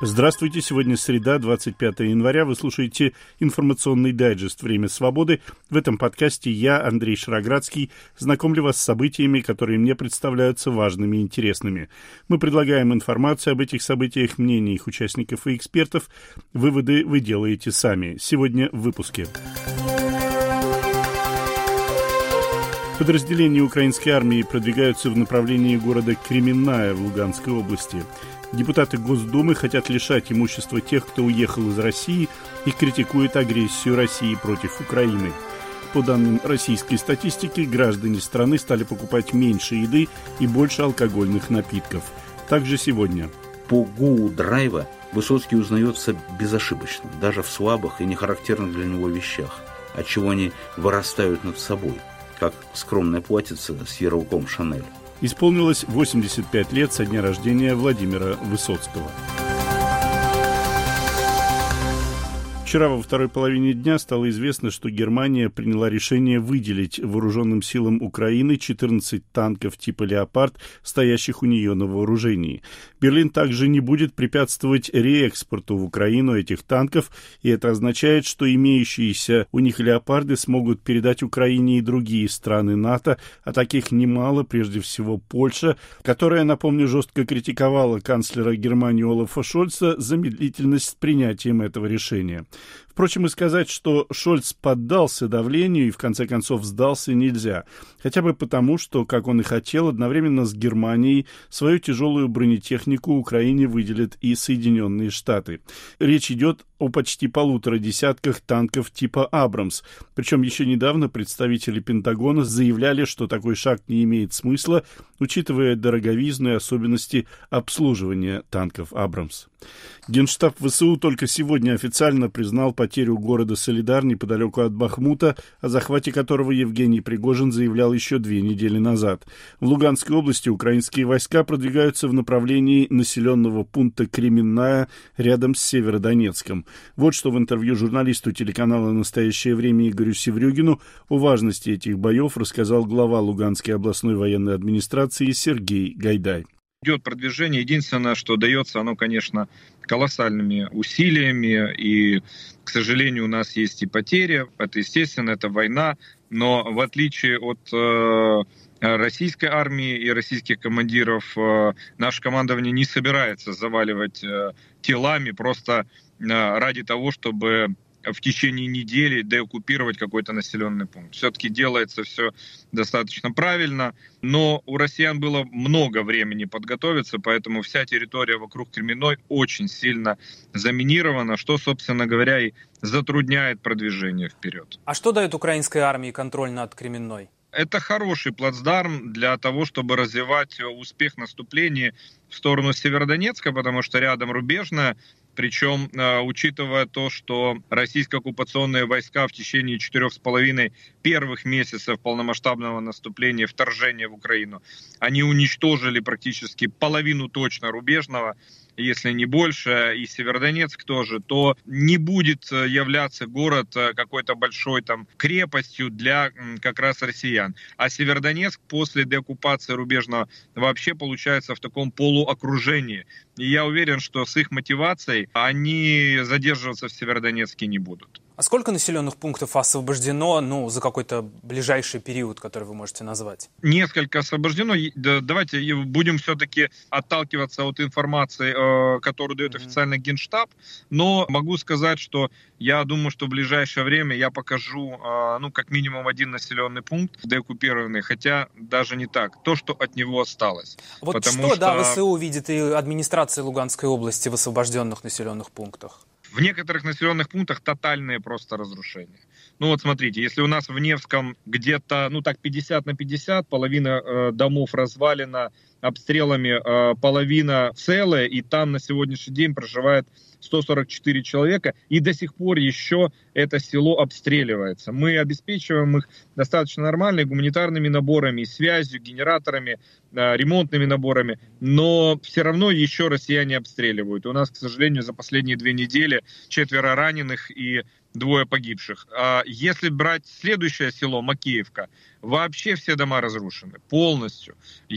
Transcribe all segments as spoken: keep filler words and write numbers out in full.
Здравствуйте, сегодня среда, двадцать пятое января. Вы слушаете информационный дайджест «Время свободы». В этом подкасте я, Андрей Шароградский, знакомлю вас с событиями, которые мне представляются важными и интересными. Мы предлагаем информацию об этих событиях, мнения их участников и экспертов. Выводы вы делаете сами. Сегодня в выпуске. Подразделения украинской армии продвигаются в направлении города Кременная в Луганской области. Депутаты Госдумы хотят лишать имущества тех, кто уехал из России, и критикуют агрессию России против Украины. По данным российской статистики, граждане страны стали покупать меньше еды и больше алкогольных напитков. Также сегодня. По ГУ драйва Высоцкий узнается безошибочно, даже в слабых и нехарактерных для него вещах, отчего они вырастают над собой, как скромная платьице с ярлыком «Шанель». Исполнилось восемьдесят пять лет со дня рождения Владимира Высоцкого. Вчера во второй половине дня стало известно, что Германия приняла решение выделить вооруженным силам Украины четырнадцать танков типа «Леопард», стоящих у нее на вооружении. Берлин также не будет препятствовать реэкспорту в Украину этих танков, и это означает, что имеющиеся у них «Леопарды» смогут передать Украине и другие страны НАТО, а таких немало, прежде всего Польша, которая, напомню, жестко критиковала канцлера Германии Олафа Шольца за медлительность с принятием этого решения. Впрочем, и сказать, что Шольц поддался давлению и в конце концов сдался, нельзя. Хотя бы потому, что, как он и хотел, одновременно с Германией свою тяжелую бронетехнику Украине выделят и Соединенные Штаты. Речь идет о почти полутора десятках танков типа «Абрамс». Причем еще недавно представители Пентагона заявляли, что такой шаг не имеет смысла, учитывая дороговизну и особенности обслуживания танков «Абрамс». Генштаб ВСУ только сегодня официально признал потерю города Солидар неподалеку от Бахмута, о захвате которого Евгений Пригожин заявлял еще две недели назад. В Луганской области украинские войска продвигаются в направлении населенного пункта Кременная рядом с Северодонецком. Вот что в интервью журналисту телеканала «Настоящее время» Игорю Севрюгину о важности этих боев рассказал глава Луганской областной военной администрации Сергей Гайдай. Идет продвижение. Единственное, что дается оно, конечно, колоссальными усилиями. И, к сожалению, у нас есть и потери. Это, естественно, это война. Но в отличие от э, российской армии и российских командиров, э, наше командование не собирается заваливать э, телами просто э, ради того, чтобы в течение недели деоккупировать какой-то населенный пункт. Все-таки делается все достаточно правильно, но у россиян было много времени подготовиться, поэтому вся территория вокруг Кременной очень сильно заминирована, что, собственно говоря, и затрудняет продвижение вперед. А что дает украинской армии контроль над Кременной? Это хороший плацдарм для того, чтобы развивать успех наступления в сторону Северодонецка, потому что рядом рубежная. Причем, учитывая то, что российские оккупационные войска в течение четырех с половиной первых месяцев полномасштабного наступления, вторжения в Украину, они уничтожили практически половину точно рубежного, если не больше, и Северодонецк тоже, то не будет являться город какой-то большой там крепостью для как раз россиян. А Северодонецк после деоккупации рубежного вообще получается в таком полуокружении. И я уверен, что с их мотивацией они задерживаться в Северодонецке не будут. А сколько населенных пунктов освобождено, ну, за какой-то ближайший период, который вы можете назвать? Несколько освобождено. Давайте будем все-таки отталкиваться от информации, которую дает mm-hmm. официальный Генштаб. Но могу сказать, что я думаю, что в ближайшее время я покажу, ну, как минимум один населенный пункт деоккупированный, хотя даже не так. То, что от него осталось. Вот Потому что, что, да, ВСУ видит и администрация Луганской области в освобожденных населенных пунктах? В некоторых населенных пунктах тотальные просто разрушения. Ну вот смотрите, если у нас в Невском где-то, ну так, пятьдесят на пятьдесят, половина э, домов развалена обстрелами, э, половина целая, и там на сегодняшний день проживает сто сорок четыре человека, и до сих пор еще это село обстреливается. Мы обеспечиваем их достаточно нормальными гуманитарными наборами, связью, генераторами, ремонтными наборами, но все равно еще россияне обстреливают. У нас, к сожалению, за последние две недели четверо раненых и двое погибших. А если брать следующее село, Макеевка, вообще все дома разрушены полностью.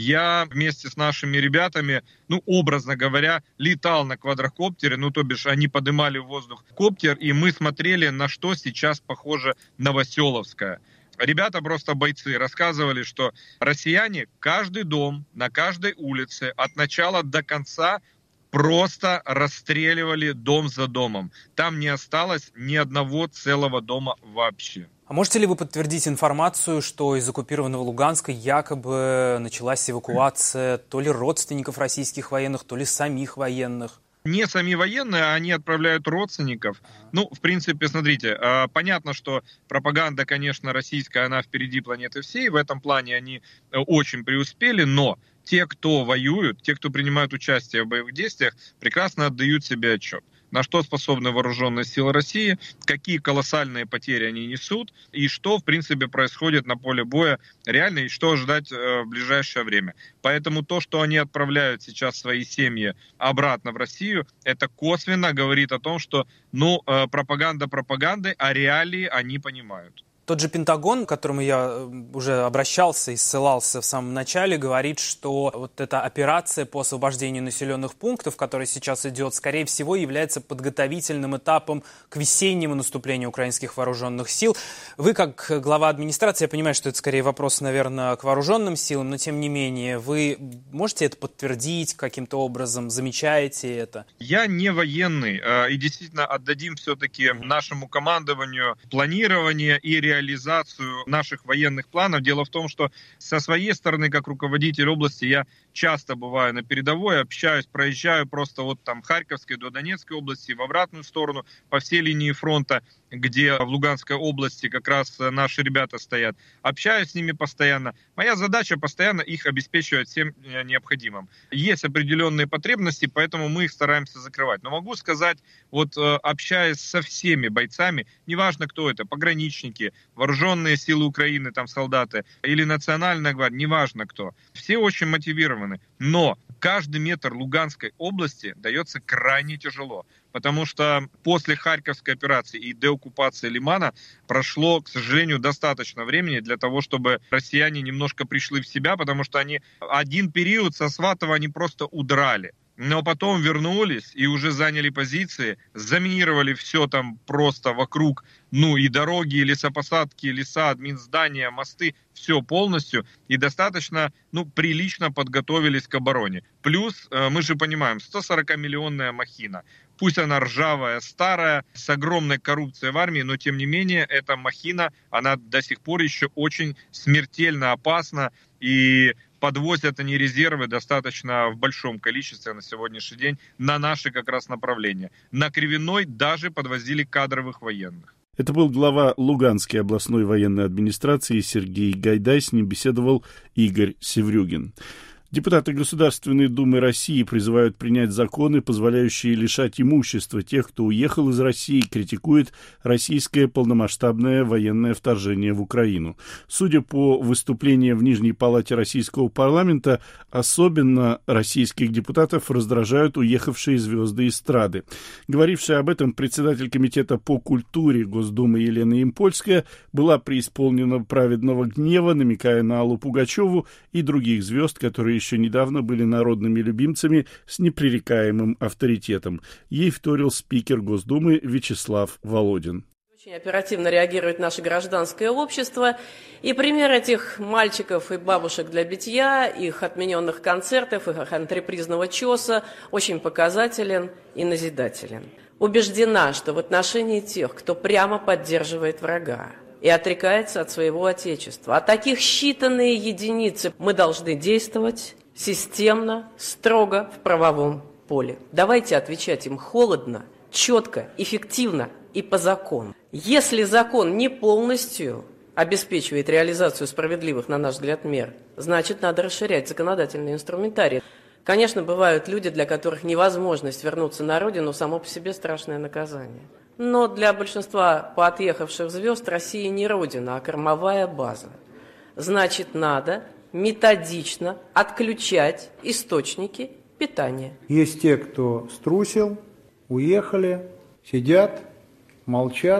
Я вместе с нашими ребятами, ну, образно говоря, летал на квадрокоптере, ну, то бишь они поднимали в воздух коптер, и мы смотрели, на что сейчас похоже Новоселовская. Ребята, просто бойцы, рассказывали, что россияне каждый дом на каждой улице от начала до конца просто расстреливали дом за домом. Там не осталось ни одного целого дома вообще. А можете ли вы подтвердить информацию, что из оккупированного Луганска якобы началась эвакуация то ли родственников российских военных, то ли самих военных? Не сами военные, а они отправляют родственников. Ну, в принципе, смотрите, понятно, что пропаганда, конечно, российская, она впереди планеты всей. В этом плане они очень преуспели, но те, кто воюют, те, кто принимают участие в боевых действиях, прекрасно отдают себе отчет, на что способны вооруженные силы России, какие колоссальные потери они несут, и что, в принципе, происходит на поле боя реально, и что ожидать в ближайшее время. Поэтому то, что они отправляют сейчас свои семьи обратно в Россию, это косвенно говорит о том, что, ну, пропаганда пропаганды, а реалии они понимают. Тот же Пентагон, к которому я уже обращался и ссылался в самом начале, говорит, что вот эта операция по освобождению населенных пунктов, которая сейчас идет, скорее всего, является подготовительным этапом к весеннему наступлению украинских вооруженных сил. Вы, как глава администрации, я понимаю, что это скорее вопрос, наверное, к вооруженным силам, но тем не менее, вы можете это подтвердить каким-то образом, замечаете это? Я не военный, и действительно отдадим все-таки нашему командованию планирование и реализацию реализацию наших военных планов. Дело в том, что со своей стороны, как руководитель области, я часто бываю на передовой, общаюсь, проезжаю просто от там Харьковской до Донецкой области, в обратную сторону, по всей линии фронта, где в Луганской области как раз наши ребята стоят. Общаюсь с ними постоянно. Моя задача постоянно их обеспечивать всем необходимым. Есть определенные потребности, поэтому мы их стараемся закрывать. Но могу сказать, вот общаясь со всеми бойцами, неважно кто это, пограничники, вооруженные силы Украины, там солдаты, или национальная гвардия, неважно кто, все очень мотивированы. Но каждый метр Луганской области дается крайне тяжело. Потому что после Харьковской операции и деоккупации Лимана прошло, к сожалению, достаточно времени для того, чтобы россияне немножко пришли в себя, потому что они один период со Сватова они просто удрали. Но потом вернулись и уже заняли позиции, заминировали все там просто вокруг, ну и дороги, и лесопосадки, леса, админздания, мосты, все полностью, и достаточно, ну, прилично подготовились к обороне. Плюс, мы же понимаем, сто сорокамиллионная махина. Пусть она ржавая, старая, с огромной коррупцией в армии, но тем не менее эта махина, она до сих пор еще очень смертельно опасна, и подвозят они резервы достаточно в большом количестве на сегодняшний день на наши как раз направления. На Кривенной даже подвозили кадровых военных. Это был глава Луганской областной военной администрации Сергей Гайдай, с ним беседовал Игорь Севрюгин. Депутаты Государственной Думы России призывают принять законы, позволяющие лишать имущества тех, кто уехал из России, критикует российское полномасштабное военное вторжение в Украину. Судя по выступлениям в Нижней палате российского парламента, особенно российских депутатов раздражают уехавшие звезды эстрады. Говорившая об этом председатель комитета по культуре Госдумы Елена Ямпольская была преисполнена праведного гнева, намекая на Аллу Пугачеву и других звезд, которые еще недавно были народными любимцами с непререкаемым авторитетом. Ей вторил спикер Госдумы Вячеслав Володин. Очень оперативно реагирует наше гражданское общество. И пример этих мальчиков и бабушек для битья, их отмененных концертов, их антрепризного чеса очень показателен и назидателен. Убеждена, что в отношении тех, кто прямо поддерживает врага и отрекается от своего отечества, а таких считанные единицы, мы должны действовать системно, строго в правовом поле. Давайте отвечать им холодно, четко, эффективно и по закону. Если закон не полностью обеспечивает реализацию справедливых, на наш взгляд, мер, значит, надо расширять законодательный инструментарий. Конечно, бывают люди, для которых невозможность вернуться на родину само по себе страшное наказание. Но для большинства поотъехавших звезд Россия не родина, а кормовая база. Значит, надо методично отключать источники питания. Есть те, кто струсил, уехали, сидят, молчат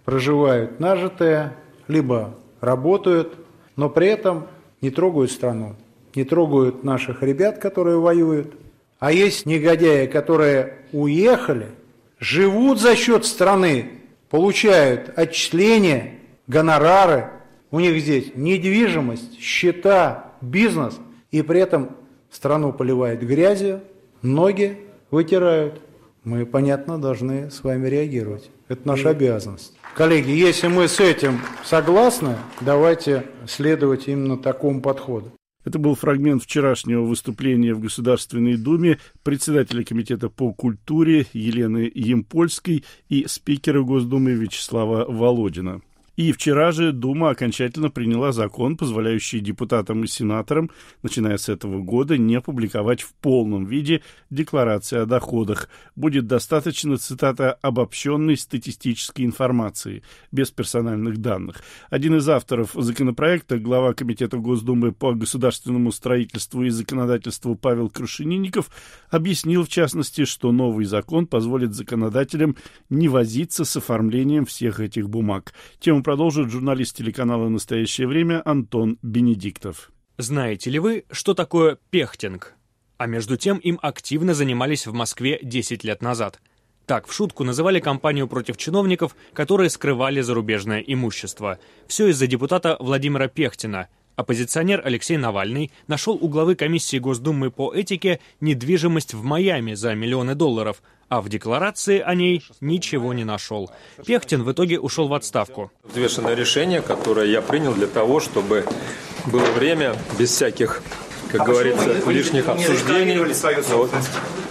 проживают нажитое, либо работают, но при этом не трогают страну, не трогают наших ребят, которые воюют. А есть негодяи, которые уехали, живут за счет страны, получают отчисления, гонорары, у них здесь недвижимость, счета, бизнес, и при этом страну поливают грязью, ноги вытирают. Мы, понятно, должны с вами реагировать. Это наша обязанность. Коллеги, если мы с этим согласны, давайте следовать именно такому подходу. Это был фрагмент вчерашнего выступления в Государственной Думе председателя Комитета по культуре Елены Ямпольской и спикера Госдумы Вячеслава Володина. И вчера же Дума окончательно приняла закон, позволяющий депутатам и сенаторам, начиная с этого года, не публиковать в полном виде декларации о доходах. Будет достаточно, цитата, «обобщенной статистической информации», без персональных данных. Один из авторов законопроекта, глава Комитета Госдумы по государственному строительству и законодательству Павел Крушенинников, объяснил, в частности, что новый закон позволит законодателям не возиться с оформлением всех этих бумаг. Тему продолжит журналист телеканала «Настоящее время» Антон Бенедиктов. Знаете ли вы, что такое пехтинг? А между тем им активно занимались в Москве десять лет назад. Так в шутку называли кампанию против чиновников, которые скрывали зарубежное имущество. Все из-за депутата Владимира Пехтина. Оппозиционер Алексей Навальный нашел у главы комиссии Госдумы по этике недвижимость в Майами за миллионы долларов, а в декларации о ней ничего не нашел. Пехтин в итоге ушел в отставку. Взвешенное решение, которое я принял для того, чтобы было время без всяких, как а говорится, вы, лишних вы обсуждений. Свою собственность?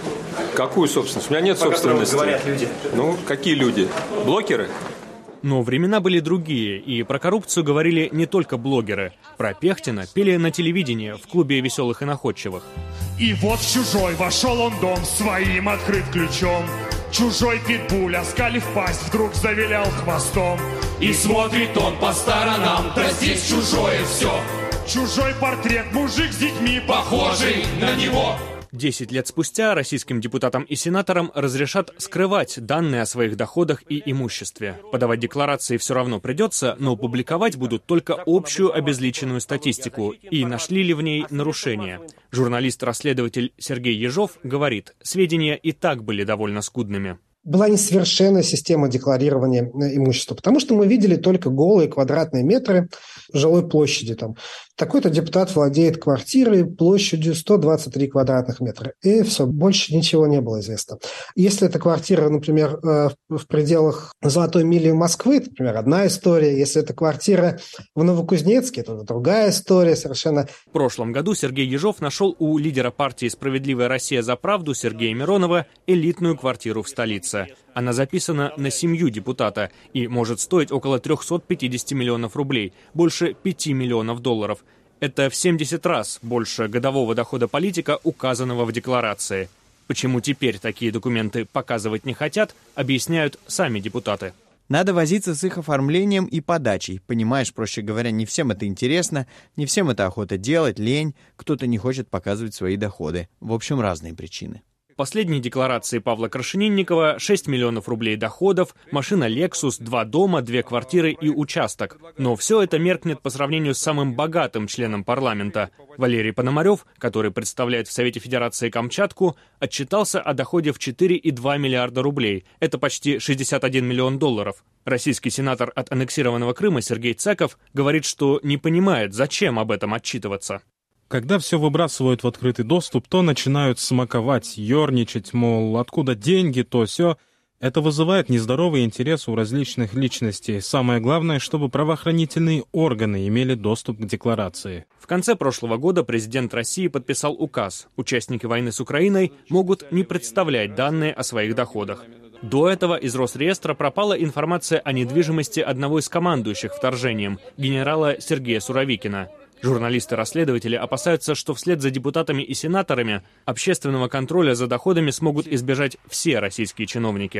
Какую собственность? У меня нет собственности. Говорят люди. Ну, какие люди? Блогеры? Но времена были другие, и про коррупцию говорили не только блогеры. Про Пехтина пели на телевидении в клубе веселых и находчивых. И вот в чужой вошел он дом своим открыт ключом. Чужой питбуль, оскалив пасть, вдруг завилял хвостом. И смотрит он по сторонам, да здесь чужое все. Чужой портрет, мужик с детьми, похожий на него. Десять лет спустя российским депутатам и сенаторам разрешат скрывать данные о своих доходах и имуществе. Подавать декларации все равно придется, но публиковать будут только общую обезличенную статистику. И нашли ли в ней нарушения? Журналист-расследователь Сергей Ежов говорит, сведения и так были довольно скудными. Была несовершенная система декларирования имущества, потому что мы видели только голые квадратные метры жилой площади. Там такой-то депутат владеет квартирой площадью сто двадцать три квадратных метра. И все, больше ничего не было известно. Если эта квартира, например, в пределах Золотой мили Москвы, это, например, одна история. Если это квартира в Новокузнецке, то это другая история совершенно. В прошлом году Сергей Ежов нашел у лидера партии «Справедливая Россия за правду» Сергея Миронова элитную квартиру в столице. Она записана на семью депутата и может стоить около триста пятьдесят миллионов рублей, больше пяти миллионов долларов. Это в семьдесят раз больше годового дохода политика, указанного в декларации. Почему теперь такие документы показывать не хотят, объясняют сами депутаты. Надо возиться с их оформлением и подачей. Понимаешь, проще говоря, не всем это интересно, не всем это охота делать, лень, кто-то не хочет показывать свои доходы. В общем, разные причины. В последней декларации Павла Крашенинникова шесть миллионов рублей доходов, машина Lexus, два дома, две квартиры и участок. Но все это меркнет по сравнению с самым богатым членом парламента. Валерий Пономарев, который представляет в Совете Федерации Камчатку, отчитался о доходе в четыре и два миллиарда рублей. Это почти шестьдесят один миллион долларов. Российский сенатор от аннексированного Крыма Сергей Цаков говорит, что не понимает, зачем об этом отчитываться. Когда все выбрасывают в открытый доступ, то начинают смаковать, ерничать, мол, откуда деньги, то все. Это вызывает нездоровый интерес у различных личностей. Самое главное, чтобы правоохранительные органы имели доступ к декларации. В конце прошлого года президент России подписал указ. Участники войны с Украиной могут не представлять данные о своих доходах. До этого из Росреестра пропала информация о недвижимости одного из командующих вторжением, генерала Сергея Суровикина. Журналисты-расследователи опасаются, что вслед за депутатами и сенаторами общественного контроля за доходами смогут избежать все российские чиновники.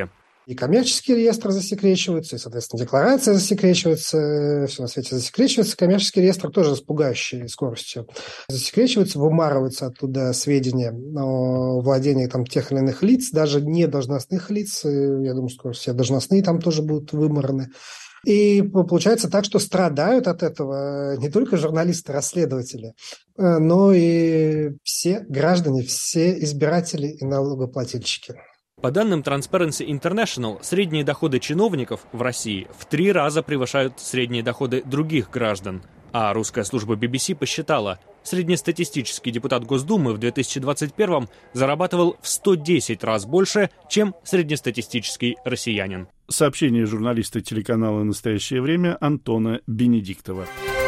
И коммерческий реестр засекречивается, и, соответственно, декларация засекречивается, все на свете засекречивается. Коммерческий реестр тоже с пугающей скоростью засекречивается, вымарываются оттуда сведения о владении там, тех или иных лиц, даже не должностных лиц. Я думаю, что все должностные там тоже будут вымараны. И получается так, что страдают от этого не только журналисты-расследователи, но и все граждане, все избиратели и налогоплательщики. По данным Transparency International, средние доходы чиновников в России в три раза превышают средние доходы других граждан. А русская служба би би си посчитала, среднестатистический депутат Госдумы в две тысячи двадцать первом зарабатывал в сто десять раз больше, чем среднестатистический россиянин. Сообщение журналиста телеканала «Настоящее время» Антона Бенедиктова.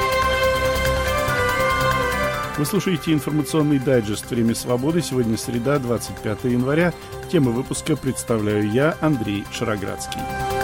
Вы слушаете информационный дайджест «Время свободы». Сегодня среда, двадцать пятое января. Тему выпуска представляю я, Андрей Шароградский.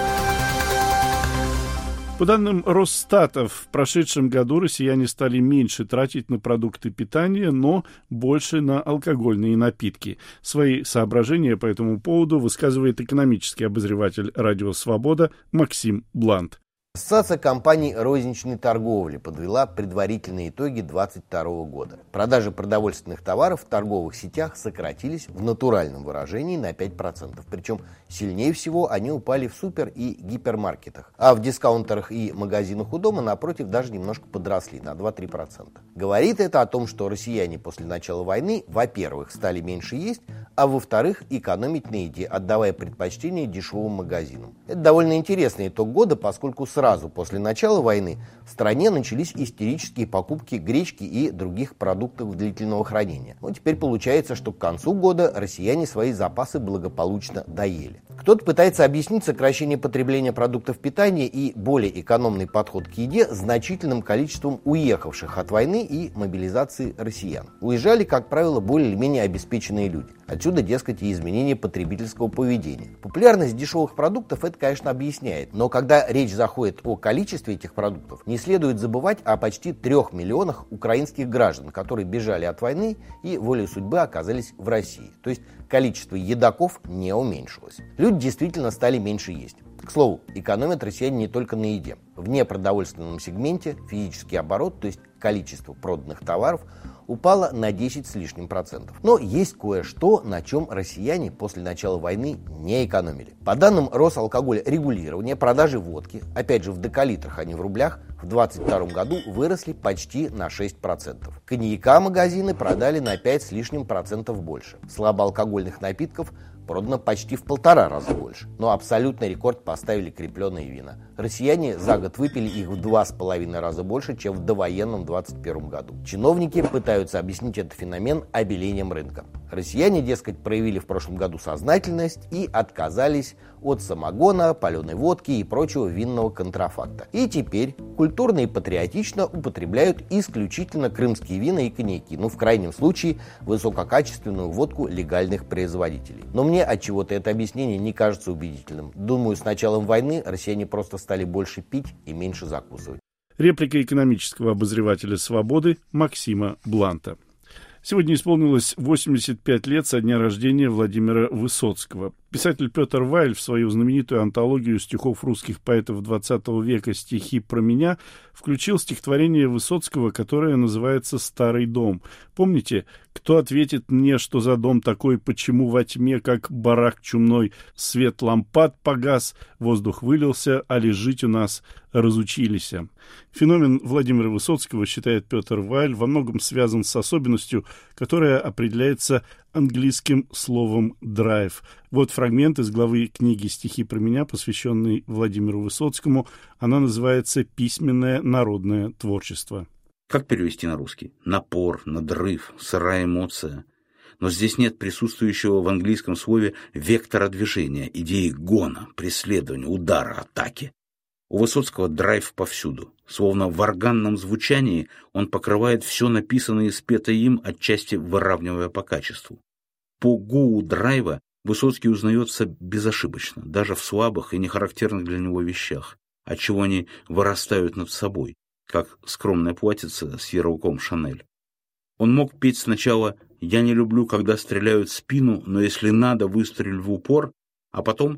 По данным Росстата, в прошедшем году россияне стали меньше тратить на продукты питания, но больше на алкогольные напитки. Свои соображения по этому поводу высказывает экономический обозреватель «Радио Свобода» Максим Блант. Ассоциация компаний розничной торговли подвела предварительные итоги две тысячи двадцать второго года. Продажи продовольственных товаров в торговых сетях сократились в натуральном выражении на пять процентов. Причем сильнее всего они упали в супер- и гипермаркетах. А в дискаунтерах и магазинах у дома, напротив, даже немножко подросли на два-три процента. Говорит это о том, что россияне после начала войны, во-первых, стали меньше есть, а во-вторых, экономить на еде, отдавая предпочтение дешевым магазинам. Это довольно интересный итог года, поскольку сразу после начала войны в стране начались истерические покупки гречки и других продуктов длительного хранения. Но теперь получается, что к концу года россияне свои запасы благополучно доели. Кто-то пытается объяснить сокращение потребления продуктов питания и более экономный подход к еде значительным количеством уехавших от войны и мобилизации россиян. Уезжали, как правило, более или менее обеспеченные люди. Отсюда, дескать, и изменение потребительского поведения. Популярность дешевых продуктов это, конечно, объясняет, но когда речь заходит о количестве этих продуктов, не следует забывать о почти трех миллионах украинских граждан, которые бежали от войны и волей судьбы оказались в России. То есть количество едоков не уменьшилось. Люди действительно стали меньше есть. К слову, экономят россияне не только на еде. В непродовольственном сегменте физический оборот, то есть количество проданных товаров, упало на десять с лишним процентов. Но есть кое-что, на чем россияне после начала войны не экономили. По данным Росалкогольрегулирования, продажи водки, опять же в декалитрах, а не в рублях, в двадцать втором году выросли почти на шесть процентов. Коньяка магазины продали на пять с лишним процентов больше. Слабоалкогольных напитков продано почти в полтора раза больше. Но абсолютный рекорд поставили крепленые вина. Россияне за год выпили их в два с половиной раза больше, чем в довоенном двадцать первом году. Чиновники пытаются объяснить этот феномен обелением рынка. Россияне, дескать, проявили в прошлом году сознательность и отказались от самогона, паленой водки и прочего винного контрафакта. И теперь культурно и патриотично употребляют исключительно крымские вина и коньяки, ну в крайнем случае высококачественную водку легальных производителей. Но мне от чего-то это объяснение не кажется убедительным. Думаю, с началом войны россияне просто стали больше пить и меньше закусывать. Реплика экономического обозревателя «Свободы» Максима Бланта. Сегодня исполнилось восемьдесят пять лет со дня рождения Владимира Высоцкого. Писатель Петр Вайль в свою знаменитую антологию стихов русских поэтов двадцатого века «Стихи про меня» включил стихотворение Высоцкого, которое называется «Старый дом». Помните, кто ответит мне, что за дом такой, почему во тьме, как барак чумной, свет лампад погас, воздух вылился, а ли жить у нас разучились. Феномен Владимира Высоцкого, считает Петр Вайль, во многом связан с особенностью, которая определяется английским словом «драйв». Вот фрагмент из главы книги «Стихи про меня», посвященной Владимиру Высоцкому. Она называется «Письменное народное творчество». Как перевести на русский? Напор, надрыв, сырая эмоция. Но здесь нет присутствующего в английском слове вектора движения, идеи гона, преследования, удара, атаки. У Высоцкого драйв повсюду. Словно в органном звучании он покрывает все написанное и спетое им, отчасти выравнивая по качеству. По гуу драйва Высоцкий узнается безошибочно, даже в слабых и нехарактерных для него вещах, отчего они вырастают над собой, как скромная платьице с ярлыком «Шанель». Он мог петь сначала «Я не люблю, когда стреляют в спину, но если надо, выстрелю в упор», а потом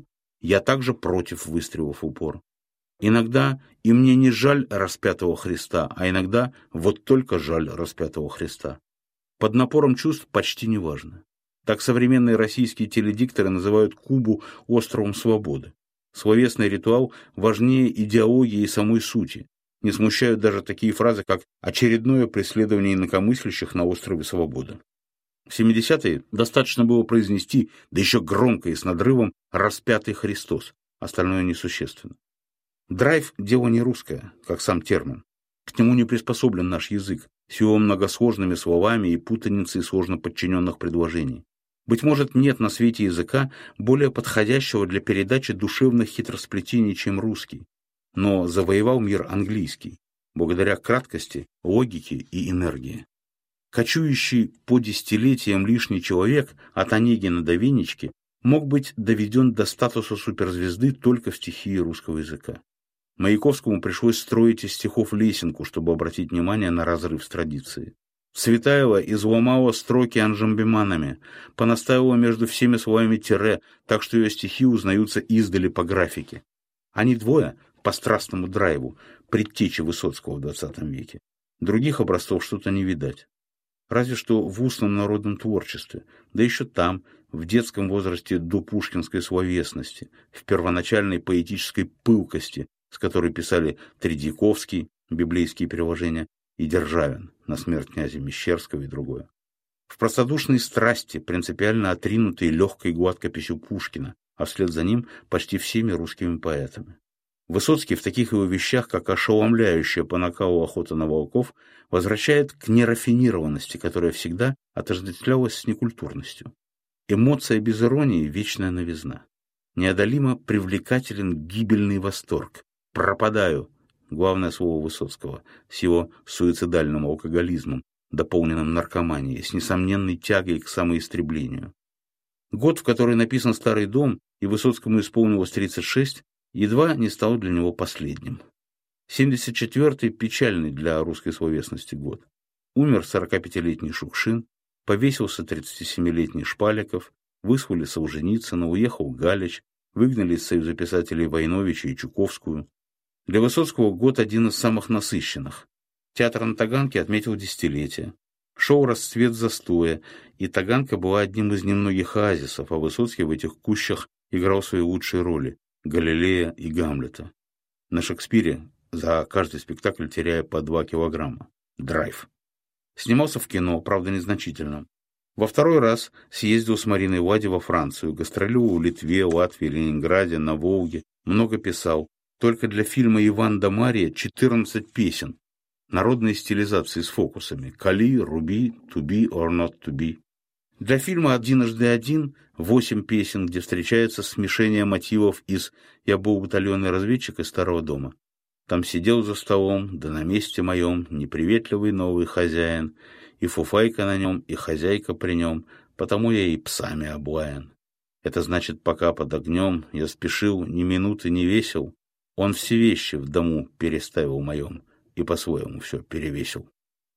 Я также против выстрелов в упор. Иногда и мне не жаль распятого Христа, а иногда вот только жаль распятого Христа. Под напором чувств почти неважно. Так современные российские теледикторы называют Кубу островом свободы. Словесный ритуал важнее идеологии и самой сути. Не смущают даже такие фразы, как «очередное преследование инакомыслящих на острове свободы». В семидесятые достаточно было произнести, да еще громко и с надрывом, «распятый Христос», остальное несущественно. Драйв – дело не русское, как сам термин. К нему не приспособлен наш язык, с его многосложными словами и путаницей сложно подчиненных предложений. Быть может, нет на свете языка, более подходящего для передачи душевных хитросплетений, чем русский. Но завоевал мир английский, благодаря краткости, логике и энергии. Кочующий по десятилетиям лишний человек от Онегина до Венечки мог быть доведен до статуса суперзвезды только в стихии русского языка. Маяковскому пришлось строить из стихов лесенку, чтобы обратить внимание на разрыв с традицией. Цветаева изломала строки анжамбеманами, понаставила между всеми словами тире, так что ее стихи узнаются издали по графике. Они двое, по страстному драйву, предтечи Высоцкого в двадцатом веке. Других образцов что-то не видать. Разве что в устном народном творчестве, да еще там, в детском возрасте до пушкинской словесности, в первоначальной поэтической пылкости, с которой писали Тредьяковский, библейские переложения, и Державин, на смерть князя Мещерского и другое. В простодушной страсти, принципиально отринутой легкой гладкописью Пушкина, а вслед за ним почти всеми русскими поэтами. Высоцкий в таких его вещах, как ошеломляющая по накалу охота на волков, возвращает к нерафинированности, которая всегда отождествлялась с некультурностью. Эмоция без иронии – вечная новизна. Неодолимо привлекателен гибельный восторг. «Пропадаю» – главное слово Высоцкого, с его суицидальным алкоголизмом, дополненным наркоманией, с несомненной тягой к самоистреблению. Год, в который написан «Старый дом», и Высоцкому исполнилось тридцать шесть, едва не стал для него последним. семьдесят четвёртый – печальный для русской словесности год. Умер сорокапятилетний Шукшин, повесился тридцатисемилетний Шпаликов, вызвали Солженицына, уехал Галич, выгнали из Союза писателей Войновича и Чуковскую. Для Высоцкого год один из самых насыщенных. Театр на Таганке отметил десятилетие. Шел расцвет застоя, и Таганка была одним из немногих оазисов, а Высоцкий в этих кущах играл свои лучшие роли – Галилея и Гамлета. На Шекспире за каждый спектакль теряя по два килограмма. Драйв. Снимался в кино, правда незначительно. Во второй раз съездил с Мариной Ладе во Францию, гастролировал в Литве, Латвии, Ленинграде, на Волге, много писал. Только для фильма «Иван да Мария» четырнадцать песен. Народные стилизации с фокусами. «Кали», «Руби», «To be or not to be». Для фильма «Одиножды один» восемь песен, где встречается смешение мотивов из «Я был батальонный разведчик» из «Старого дома». Там сидел за столом, да на месте моем, неприветливый новый хозяин, и фуфайка на нем, и хозяйка при нем, потому я и псами облаян. Это значит, пока под огнем я спешил, ни минуты не весел, он все вещи в дому переставил моем и по-своему все перевесил.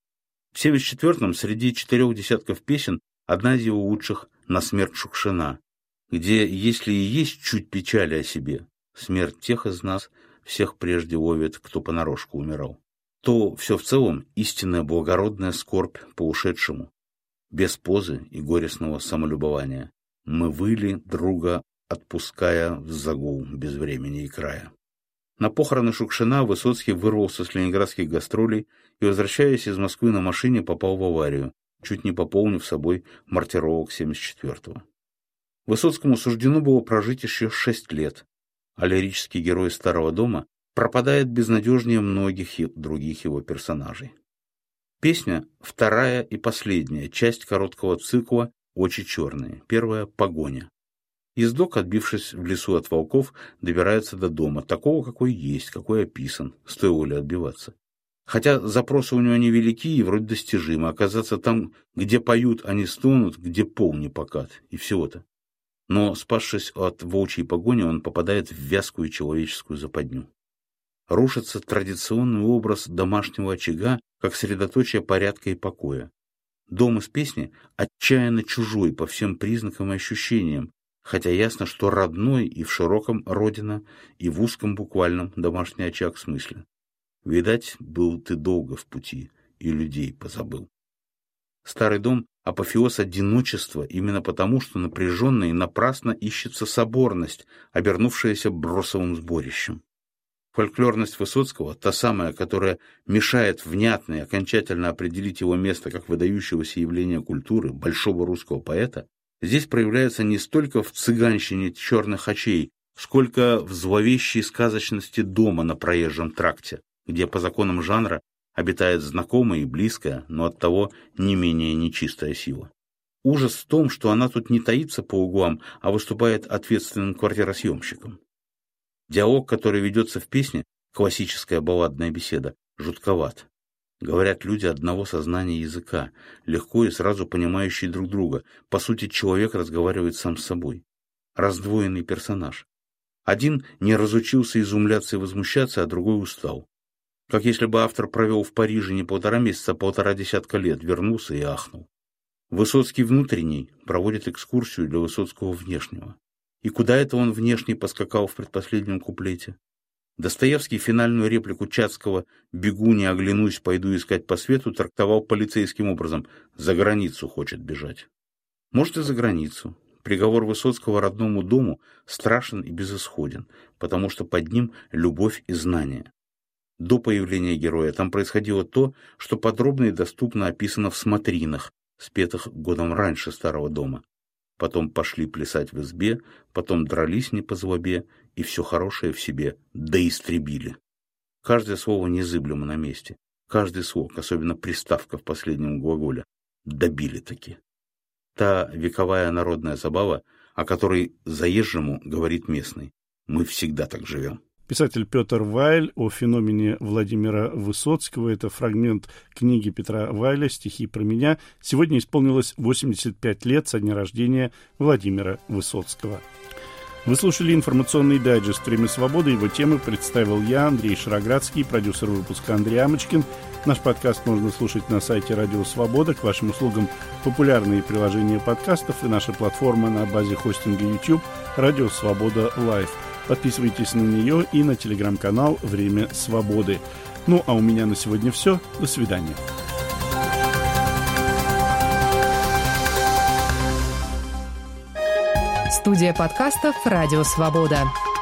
В семьдесят четвёртом среди четырех десятков песен одна из его лучших «На смерть Шукшина», где, если и есть чуть печали о себе, смерть тех из нас всех прежде ловит, кто понарошку умирал, то все в целом истинная благородная скорбь по ушедшему, без позы и горестного самолюбования. Мы выли друга, отпуская в загул без времени и края. На похороны Шукшина Высоцкий вырвался с ленинградских гастролей и, возвращаясь из Москвы на машине, попал в аварию, чуть не пополнив собой мартировок семьдесят четвёртого. Высоцкому суждено было прожить еще шесть лет, а лирический герой «Старого дома» пропадает безнадежнее многих других его персонажей. Песня – вторая и последняя часть короткого цикла «Очи черные», первая – «Погоня». Ездок, отбившись в лесу от волков, добирается до дома, такого, какой есть, какой описан, стоило ли отбиваться. Хотя запросы у него невелики и вроде достижимы, оказаться там, где поют, они стонут, где пол не покат, и всего-то. Но, спасшись от волчьей погони, он попадает в вязкую человеческую западню. Рушится традиционный образ домашнего очага, как средоточие порядка и покоя. Дом из песни отчаянно чужой по всем признакам и ощущениям, хотя ясно, что родной и в широком родина, и в узком буквальном домашний очаг смысле. Видать, был ты долго в пути, и людей позабыл. Старый дом – апофеоз одиночества именно потому, что напряженно и напрасно ищется соборность, обернувшаяся бросовым сборищем. Фольклорность Высоцкого, та самая, которая мешает внятно и окончательно определить его место как выдающегося явления культуры, большого русского поэта, здесь проявляется не столько в цыганщине черных очей, сколько в зловещей сказочности дома на проезжем тракте, где по законам жанра обитает знакомая и близкая, но оттого не менее нечистая сила. Ужас в том, что она тут не таится по углам, а выступает ответственным квартиросъемщиком. Диалог, который ведется в песне, классическая балладная беседа, жутковат. Говорят люди одного сознания языка, легко и сразу понимающие друг друга. По сути, человек разговаривает сам с собой. Раздвоенный персонаж. Один не разучился изумляться и возмущаться, а другой устал. Как если бы автор провел в Париже не полтора месяца, а полтора десятка лет, вернулся и ахнул. Высоцкий внутренний проводит экскурсию для Высоцкого внешнего. И куда это он внешний поскакал в предпоследнем куплете? Достоевский финальную реплику Чацкого «Бегу, не оглянусь, пойду искать по свету» трактовал полицейским образом: «За границу хочет бежать». Может, и за границу. Приговор Высоцкого родному дому страшен и безысходен, потому что под ним любовь и знание. До появления героя там происходило то, что подробно и доступно описано в смотринах, спетых годом раньше Старого дома. Потом пошли плясать в избе, потом дрались не по злобе, и все хорошее в себе доистребили. Каждое слово незыблемо на месте, каждый слог, особенно приставка в последнем глаголе, добили таки. Та вековая народная забава, о которой заезжему говорит местный: мы всегда так живем. Писатель Петр Вайль о феномене Владимира Высоцкого. Это фрагмент книги Петра Вайля «Стихи про меня». Сегодня исполнилось восемьдесят пять лет со дня рождения Владимира Высоцкого. Вы слушали информационный дайджест «Время свободы». Его темы представил я, Андрей Шароградский, продюсер выпуска Андрей Амочкин. Наш подкаст можно слушать на сайте Радио Свобода. К вашим услугам популярные приложения подкастов и наша платформа на базе хостинга YouTube «Радио Свобода Лайв». Подписывайтесь на нее и на телеграм-канал «Время свободы». Ну, а у меня на сегодня все. До свидания. Студия подкастов «Радио Свобода».